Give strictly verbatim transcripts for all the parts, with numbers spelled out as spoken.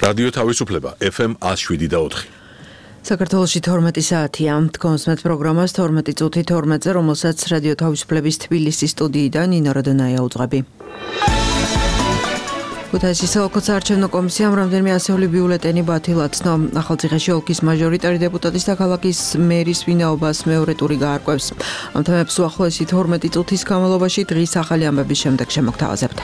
რადიო თავისუფლება ეფ ემ one oh seven და four. საქართველოში თორმეტი საათია. Თქვენს პროგრამას თორმეტი წუთი თორმეტზე, რომელსაც რადიო თავისუფლების თბილისის სტუდიიდან ნინო როდონაია უძღვები. ქუთაისის საოლქო საარჩევნო კომისიამ რამდენიმე ასეული ბიულეტენი ბათილაცნო. ახალციხეში ოლქის მაჟორიტარი დეპუტატის და ქალაქის მერის ვინაობას მეორე ტური გაარკვევს. ამ თემებს უახლოესი თორმეტი წუთის განმავლობაში დღის ახალი ამბების შემდეგ შემოგთავაზებთ.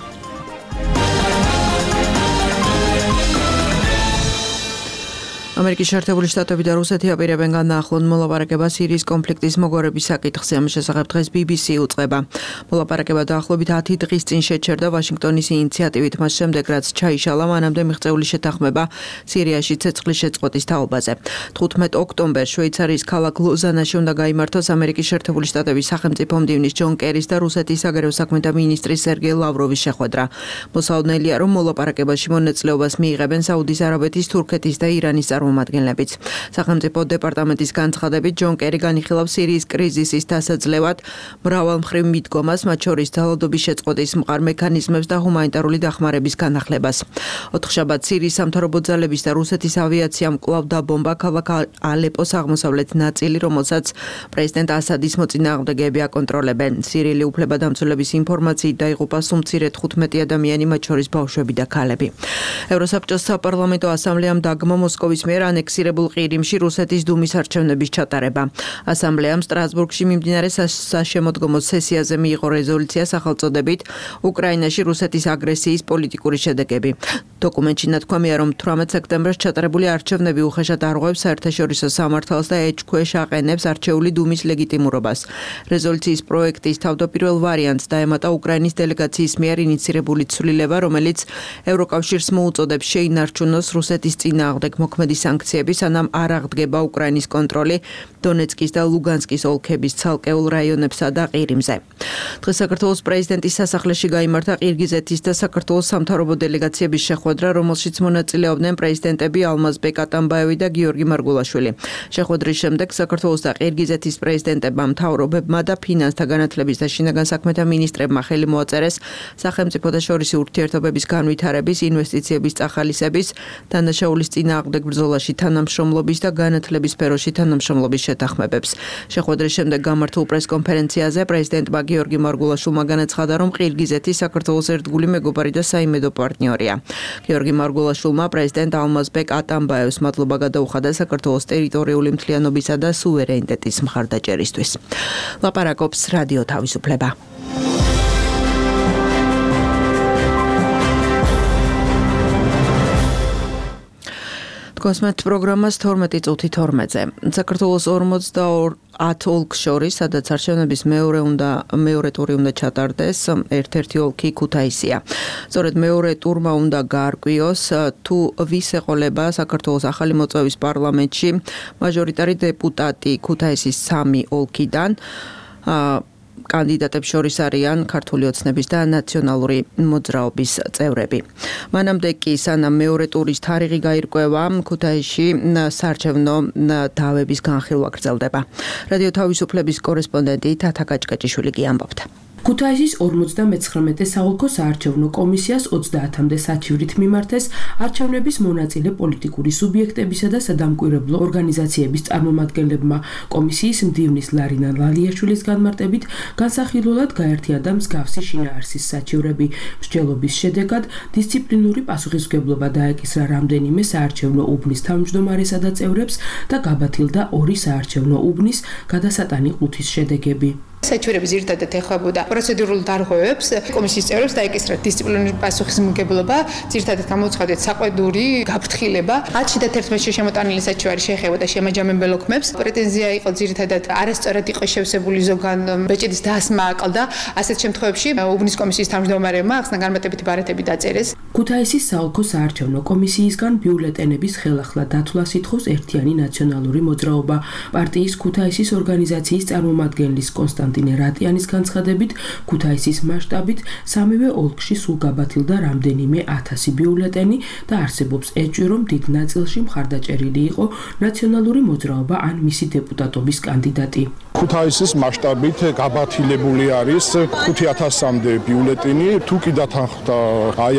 ამერიკის შეერთებული შტატები და რუსეთი აპირებენ განაახლონ მოლაპარაკებას სირიის კონფლიქტის მოგვარების საკითხზე. ამ შესახებ დღეს ბი ბი სი უწყება. მოლაპარაკება დაახლოებით ათი დღის წინ შეჩერდა ვაშინგტონის ინიციატივით, მას შემდეგ რაც ჩაიშალა მანამდე მიღწეული შეთანხმება სირიაში ცეცხლის შეწყვეტის თაობაზე. თხუთმეტ ოქტომბერს შვეიცარიის ქალაქ ლოზანაში უნდა გაიმართოს ამერიკის შეერთებული შტატების სახელმწიფო მდივნის ჯონ კერის და რუსეთის საგარეო საქმეთა მინისტრის სერგეი ლავროვის შეხვედრა. მოსაოდნელია, რომ მოლაპარაკებაში მონაწილეობას მიიღებენ საუდის არაბეთის, თურქეთის და ირანის წარმომადგენლებიც. სახელმწიფო დეპარტამენტის განცხადებით ჯონ კერი განიხილავს სირიის კრიზისის დასაძლევად მრავალმხრივ მიდგომას, მათ შორის ძალადობის შეწყვეტის მყარ მექანიზმებს და ჰუმანიტარული დახმარების განახლებას. ოთხშაბათს სირიის სამთავრობო ძალების და რუსეთის ავიაციამ კვლავ დაბომბა ქალაქ ალეპოს აღმოსავლეთ ნაწილი, რომელსაც პრეზიდენტ ასადის მოწინააღმდეგეები აკონტროლებენ. სირიელი უფლებადამცველების ინფორმაციით დაიღუპა სულ მცირე თხუთმეტი ადამიანი, მათ შორის ბავშვები და ქალები. ევროსაბჭოს საპარლამენტო ასამბლეამ დაგმო მოსკოვის მიერ ანექსირებულ ყირიმში რუსეთის დუმის არჩევნების ჩატარება. ასამბლეამ სტრასბურგში მიმდინარე საშემოდგომო სესიაზე მიიღო რეზოლუცია სახელწოდებით უკრაინაში რუსეთის აგრესიის პოლიტიკური შედეგები. დოკუმენტში ნათქვამია, რომ თვრამეტ სექტემბერს ჩატარებული არჩევნები უხეშად არღვევს საერთაშორისო სამართალს და ეჭქვეშ აყენებს არჩეული დუმის ლეგიტიმურობას. რეზოლუციის პროექტის თავდაპირველ ვარიანტს დაემატა უკრაინის დელეგაციის მიერ ინიცირებული ცვლილება, რომელიც ევროკავშირს მოუწოდებს შეინარჩუნოს რუსეთის წინააღმდეგ მოქმედი სანქციები, სანამ არ აღდგება უკრაინის კონტროლი დონეცკის და ლუგანსკის ოლქების ცალკეულ რაიონებსა და ყირიმზე. დღეს საქართველოს პრეზიდენტის სასახლეში გაიმართა ყირგიზეთის და საქართველოს სამთავრობო დელეგაციების შეხვედრა, რომელშიც მონაწილეობდნენ პრეზიდენტები ალმაზბეკ ატამბაევი და გიორგი მარგულაშვილი. შეხვედრის შემდეგ საქართველოს და ყირგიზეთის პრეზიდენტებმა, მთავრობებმა და ფინანსთა განათლების და შინაგან საქმეთა მინისტრებმა ხელი მოაწერეს სახელმწიფოთა შორისი ურთიერთობების განვითარების, ინვესტიციების წახალისების, დანაშაულის წინააღმდეგ ბრძოლაში თანამშრომლობის და განათლების სფეროში თანამშრომლობის შეთანხმებებს. შეხვედრის შემდეგ გამართულ პრესკონფერენციაზე პრეზიდენტმა გიორგი მარგულაშვილმა განაცხადა, რომ ყირგიზეთი საქართველოს ერთგული მეგობარი და საიმედო პარტნიორია. გიორგი მარგულაშვილმა პრეზიდენტ ალმაზბეკ ატამბაევს მადლობა გადაუხადა საქართველოს ტერიტორიული მთლიანობისა და სუვერენიტეტის მხარდაჭერისთვის. ლაპარაკობს რადიო თავისუფლება. კოსმეტ პროგრამას თორმეტი წუთი თორმეტზე. საქართველოს ორმოცდაათ ოლქს შორის, სადაც არჩევნების მეორე უნდა მეორე ტური უნდა ჩატარდეს, ერთ-ერთი ოლქი ქუთაისია. სწორედ მეორე ტურმა უნდა გაარკვიოს, თუ ვის ეყოლება საქართველოს ახალი მოწვევის პარლამენტში მაჟორიტარი დეპუტატი ქუთაისის სამი ოლქიდან. კანდიდატებს შორის არიან ქართული ოცნების და ნაციონალური მოძრაობის წევრები. მანამდე კი სანამ მეორე ტურის თარიღი გაირკვევა, ქუთაისში საარჩევნო დავების განხილვა გრძელდება. რადიო თავისუფლების კორესპონდენტი თათა კაჭკაჭიშვილი კი ამბობდა. ქუთაისის ორმოცდამეცხრამეტე საოლქო საარჩევნო კომისიას ოცდაათამდე საჩივრით მიმართეს არჩევნების მონაწილე პოლიტიკური სუბიექტებისა და სადამკვირვებლო ორგანიზაციების წარმომადგენლებმა. კომისიის მდივნის ლარინა ლალიაშვილის განმარტებით განსახილველად გაერთიანდა მსგავსი შინაარსის საჩივრები. მსჯელობის შედეგად დისციპლინური პასუხისმგებლობა დაეკისრა რამდენიმე საარჩევნო უბნის თავმჯდომარესა და წევრებს და გაბათილდა ორი საარჩევნო უბნის გადასატანი ყუთის შედეგები. საჩივრები ძირითადად ეხებოდა პროცედურულ დარღვევებს, კომისიის წევრებს დაეკისრა დისციპლინური პასუხისმგებლობა, ძირითადად გამოცხადეთ საყვედური გაფრთხილება. ათში და თერთმეტში შემოტანილი საჩივარი შეეხებოდა შემაჯამებელ ოქმებს. პრეტენზია იყო ძირითადად არასწორად იყო შევსებული ზოგან ბეჭედის დასმა აკლდა. ასეთ შემთხვევებში უბნის კომისიის თავმჯდომარემმა ახსნა განმარტებითი ბარათები დაწერეს. ქუთაისის საოლქო საარჩევნო კომისიისგან ბიულეტენების ხელახლა დათვლას ითხოვს ერთიანი ნაციონალური მოძრაობა. პარტიის ქუთაისის ორგანიზაციის წარმომადგენლის კონსტანტინე რატიანის განცხადებით, ქუთაისის მასშტაბით სამივე ოლქში სულ გაბათილდა რამდენიმე ათასი ბიულეტენი და არსებობს ეჭვი, რომ დიდ ნაწილში მხარდაჭერილი იყო ნაციონალური მოძრაობა ან მისი დეპუტატობის კანდიდატი. ქუთაისის მასშტაბით გაბათილებული არის ხუთი ათასამდე ბიულეტენი. თუ კი დათანხმდა აი ამ ბიულეტენების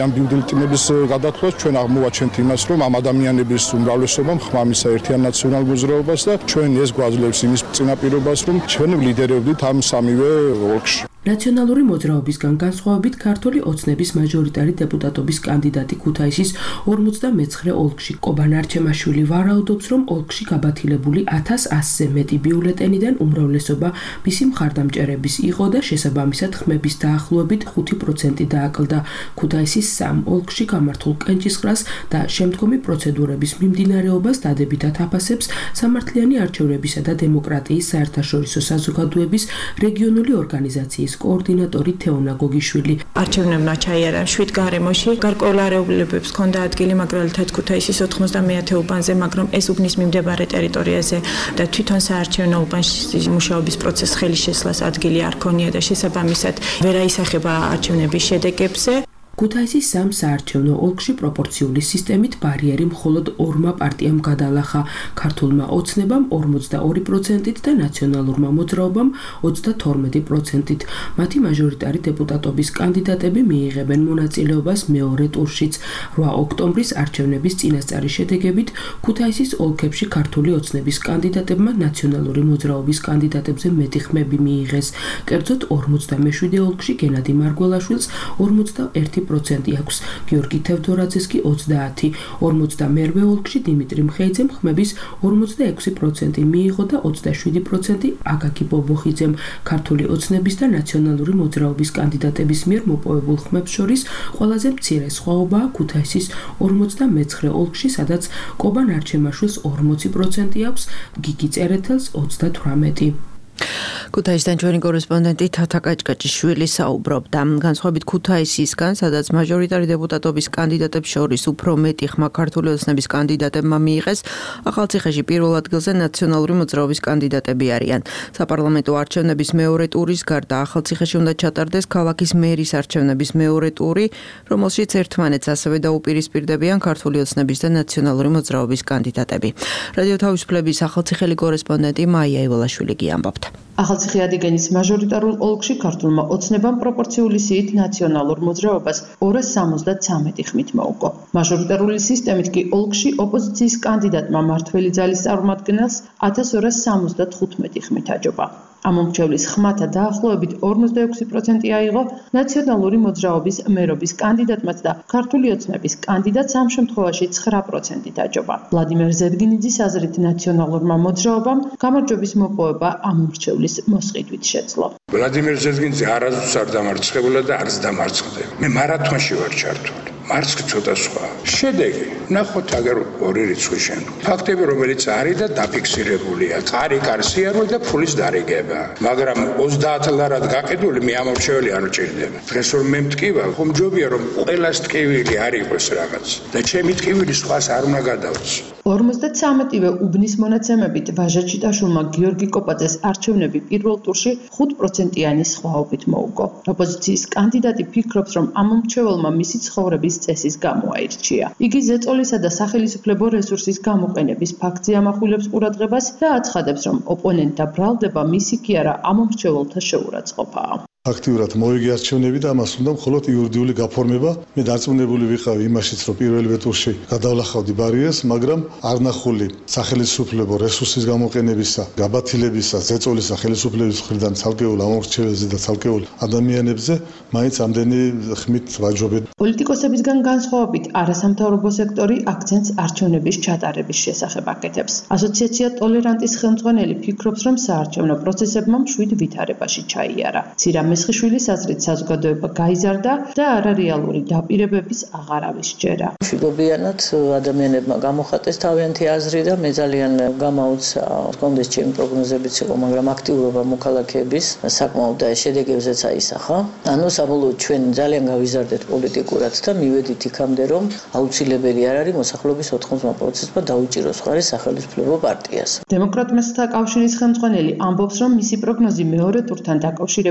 ქორწინების გადათვლას ჩვენ აღმოვაჩენთ იმას, რომ ამ ადამიანების უმრავლესობამ ხმამისა ერთიან ნაციონალ მოძრაობას და ჩვენ ეს გვაძლევს იმის წინაპირობას, რომ ჩვენ ვლიდერებდით ამ სამივე ოლქში. ნაციონალური მოძრაობისგან განსხვავებით ქართული ოცნების მაჟორიტარი დეპუტატობის კანდიდატი ქუთაისის ორმოცდამეცხრე ოლქში კობან არჩემაშვილი ვარაუდობს, რომ ოლქში გაბათილებული ათას ასზე მეტი ბიულეტენიდან უმრავლესობა მისი მხარდამჭერების იყო და შესაბამისად ხმების დაახლოებით ხუთი პროცენტი დააკლდა ქუთაისის სამ ოლქში გამართულ კენჭისყრას და შემდგომი პროცედურების მიმდინარეობას დადებითად აფასებს სამართლიანი არჩევნებისა და დემოკრატიის საერთაშორისო საზოგადოების რეგიონული ორგანიზაციის კოორდინატორი თეონა გოგიშვილი. არჩევნებმა ჩაიარა შვიდ გარემოში, გარკვეულარეულებებს ჰქონდა ადგილი მაგრალითაც ქუთაისის ოთხმოცდამეათე უბანზე, მაგრამ ეს უბნის მიმდებარე ტერიტორიაზე და თვითონ საარჩევნო უბანში მუშაობის პროცესს ხელი შესლას ადგილი არ ქონია და შესაბამისად ვერ აისახება არჩევნების შედეგებზე. ქუთაისის სამ საარჩევნო ოლქში პროპორციული სისტემით ბარიერი მხოლოდ ორმა პარტიამ გადალახა, ქართულმა ოცნებამ ორმოცდაორი პროცენტით და ნაციონალურმა მოძრაობამ ოცდათორმეტი პროცენტით. მათი მაჟორიტარი დეპუტატობის კანდიდატები მიიღებენ მონაწილეობას მეორე ტურშიც. რვა ოქტომბრის არჩევნების წინასწარი შედეგებით ქუთაისის ოლქებში ქართული ოცნების კანდიდატებმა ნაციონალური მოძრაობის კანდიდატებზე მეტი ხმები მიიღეს. კერძოდ ორმოცდამეშვიდე ოლქში გენადი მარგველაშვილს ორმოცდაერთი პროცენტი აქვს, გიორგი თევდორაძეს კი ოცდაათი. ორმოცდამერვე ოლქში დიმიტრი მხეიძემ ხმების ორმოცდაექვსი პროცენტი მიიღო და ოცდაშვიდი პროცენტი აკაკი ბობოხიძემ. ქართული ოცნების და ნაციონალური მოძრაობის კანდიდატების მიერ მოპოვებულ ხმებს შორის ყველაზე მცირე სხვაობაა ქუთაისის ორმოცდამეცხრე ოლქში, სადაც კობან არჩემაშვილს ორმოცი პროცენტი აქვს, გიგი წერეთელს ოცდათვრამეტი. ქუთაისიდან ჩვენი კორესპონდენტი თათა კაჭკაჭიშვილი საუბრობდა. განსხვავებით ქუთაისისგან, სადაც მაჟორიტარი დეპუტატობის კანდიდატებს შორის უფრო მეტი ხმა ქართული ოცნების კანდიდატებმა მიიღეს, ახალციხეში პირველ ადგილზე ნაციონალური მოძრაობის კანდიდატები არიან. საპარლამენტო არჩევნების მეორე ტურის გარდა ახალციხეში უნდა ჩატარდეს ქალაქის მერის არჩევნების მეორე ტური, რომელშიც ერთმანეთს ასევე დაუპირისპირდებიან ქართული ოცნების და ნაციონალური მოძრაობის კანდიდატები. რადიო თავისუფლების ახალციხელი კორესპონდენტი მაია ივალაშვილი ამბობდა. ახალციხე ადიგენის მაჟორიტარულ ოლქში ქართულმა ოცნებამ პროპორციული სიით ნაციონალურ მოძრაობას ორას სამოცდათვრამეტი ხმით მოუგო. მაჟორიტარული სისტემით კი ოლქში ოპოზიციის კანდიდატმა მართველი ძალის წარმომადგენელს ათას ორას სამოცდათხუთმეტი ხმით აჯობა. ამომრჩევლის ხმათა დაახლოებით ორმოცდაექვსი პროცენტი აიღო ნაციონალური მოძრაობის მერობის კანდიდატმაც და ქართული ოცნების კანდიდატს ამ შემთხვევაში ცხრა პროცენტით აჯობა. ვლადიმერ ზევგინიძის აზრით ნაციონალურმა მოძრაობამ გამარჯვების მოპოვება ამომრჩევლის მოსყიდვით შეძლო. ვლადიმერ ზევგინიძე არასდროს არ დამარცხებულა და არც დამარცხდება. მე მარათონში ვარ ჩართული. მარცხი ცოტა სხვა. შედეგი ნახოთ აგერ ორი რიცხვი შემდგომ. ფაქტები რომელიც არის და დაფიქსირებულია. კარი კარსი არის და ფულის დარიგება. მაგრამ ოცდაათ ლარად გაყიდული მე ამორჩეველი არ მჭირდება. დღეს რომ მე მტკივა, ხომ ჯობია რომ ყველას ტკივილი არ იყოს რაღაც და ჩემი ტკივილი სხვას არ უნდა გადავწ. ორმოცდათვრამეტივე უბნის მონაცემებით ვაჟაჩიტაშვილმა გიორგი კოპაძეს არჩევნები პირველ ტურში ხუთ პროცენტიანი სხვაობით მოუგო. ოპოზიციის კანდიდატი ფიქრობს, რომ ამომრჩეველმა მისი ცხოვრების წესის გამო აირჩია. იგი ზეწოლისა და სახელისუფლებო რესურსის გამოყენების ფაქტზე ამახვილებს ყურადღებას და აცხადებს, რომ ოპონენტთა ბრალდება მისი კი არა ამომრჩეველთა შეურაცხყოფაა. აქტიურად მოიგე არჩევნები და ამას უნდა მხოლოდ იურიდიული გაფორმება. მე დარწმუნებული ვიყავი იმაშიც, რომ პირველ ტურში გადავლახავდი ბარიერს, მაგრამ არ ნახული სახელისუფლებო რესურსის გამოყენებისა, გაბათილებისა, ზეწოლისა ხელისუფლების მხრიდან ცალკეულ ამომრჩეველზე და ცალკეულ ადამიანებზე მაინც ამდენი ხმით ვაჯობებ. პოლიტიკოსებისგან განსხვავებით არასამთავრობო სექტორი აქცენტს არჩევნების ჩატარების შესახებ აკეთებს. ასოციაცია ტოლერანტის ხელმძღვანელი ფიქრობს, რომ საარჩევნო პროცესებმა მშვიდ ვითარებაში ჩაიარა. მესხიშვილის აზრით საზოგადოება გაიზარდა და არარეალური დაპირებების აღარავის ჯერა. მშვიდობიანად ადამიანებმა გამოხატეს თავიანთი აზრი და მე ძალიან გამაუცა კონდეს ჩემი პროგნოზებიც იყო, მაგრამ აქტიურობა მოქალაქეების საკმაოდ და შედეგებზეც აისახა. ანუ საბოლოოდ ჩვენ ძალიან გავიზარდეთ პოლიტიკურად და მივედით იქამდე, რომ აუცილებელი არ არის მოსახლეობის ოთხმოცდა პროცენტმა დაუჭიროს ხარი სახელმწიფო პარტიას. დემოკრატთა კავშირის ხელმძღვანელი ამბობს, რომ მისი პროგნოზი მეორე ტურთან დაკავშირებით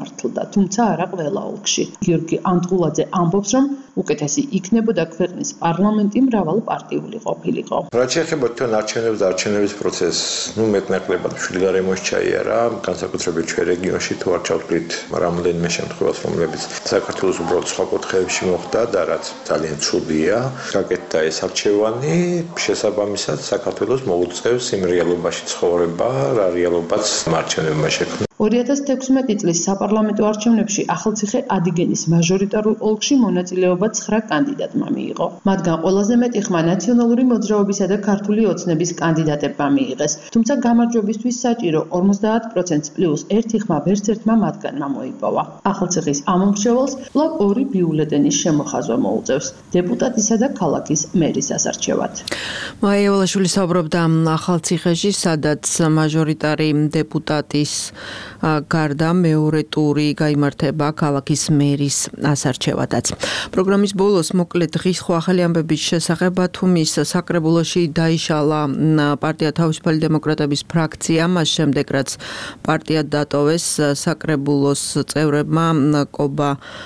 გამართლდა, თუმცა არა ყველა ოლქში. გიორგი ანდღულაძე ამბობს, რომ უკეთესი იქნებოდა ქვეყნის პარლამენტი მრავალპარტიული ყოფილიყო. რაც შეეხება თვითონ არჩევნებს და არჩევნების პროცესს, ну მეტნაკლებად მშვიდგარემოში ჩაიარა, განსაკუთრებით ჩვენ რეგიონში თუ არ ჩავთვლით რამდენიმე შემთხვევას, რომლებიც საქართველოს უბრალოდ სხვა კუთხეებში მოხდა და რაც ძალიან ცუდია, გაკეთდა ეს არჩევანი, შესაბამისად საქართველოს მოუწევს იმ რეალობაში ცხოვრება, რა რეალობაც მარჩენებმა შექმნა. ორი ათას თექვსმეტი წლის საპარლამენტო არჩევნებში ახალციხე ადიგენის მაჟორიტარულ ოლქში მონაწილეობა ცხრა კანდიდატმა მიიღო. მათგან ყველაზე მეტი ხმა ნაციონალური მოძრაობისა და ქართული ოცნების კანდიდატებმა მიიღეს, თუმცა გამარჯვებისთვის საჭირო ორმოცდაათ პროცენტს პლუს ერთი ხმა ვერც ერთმა მათგანმა მოიპოვა. ახალციხის ამომრჩეველს კვლავ ორი ბიულეტენის შემოხაზვა მოუწევს დეპუტატისა და ქალაქის მერის ასარჩევად. მაია ველაშვილი საუბრობდა ახალციხეში, სადაც მაჟორიტარი დეპუტატის გარდა მეორე ტური გაიმართება ქალაქის მერის ასარჩევადაც. პროგრამის ბოლოს მოკლედ დღის ხო ახალი ამბების შესახებ ბათუმის საკრებულოში დაიშალა პარტია თავისუფალი დემოკრატების ფრაქცია, მას შემდეგ რაც პარტია დატოვეს საკრებულოს წევრებმა კობა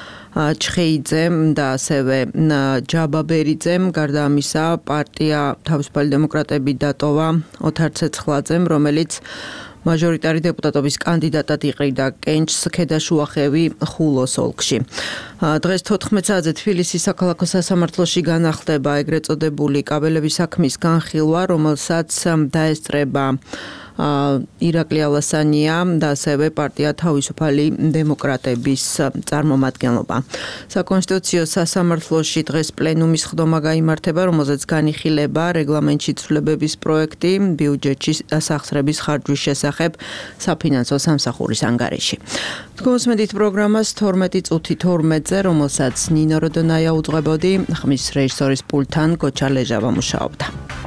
ჩხეიძემ და ასევე ჯაბაბერიძემ, გარდა ამისა პარტია თავისუფალი დემოკრატები დატოვა ოთარ ცეცხლაძემ, რომელიც მაჟორიტარი დეპუტატობის კანდიდატად იყრიდა კენჭს ქედაშუახევი ხულოს ოლქში. დღეს თოთხმეტ საათზე თბილისის საქალაქო სასამართლოში განახლდება ეგრეთ წოდებული კაბელების საქმის განხილვა, რომელსაც დაესწრება ირაკლი ალასანია და ასევე პარტია თავისუფალი დემოკრატების წარმომადგენლობა. საკონსტიტუციო სასამართლოში დღეს პლენუმის ხდომა გაიმართება, რომელზეც განიხილება რეგლამენტში ცვლილებების პროექტი ბიუჯეტში დასახსრების ხარჯვის შესახებ საფინანსო სამსახურის ანგარიში. გოსმედით პროგრამას თორმეტი წუთი თორმეტზე, რომელსაც ნინო როდონაია უძღვებოდი, ხმის რეჟისორის პულტთან გოჩა ლეჟავა მუშაობდა.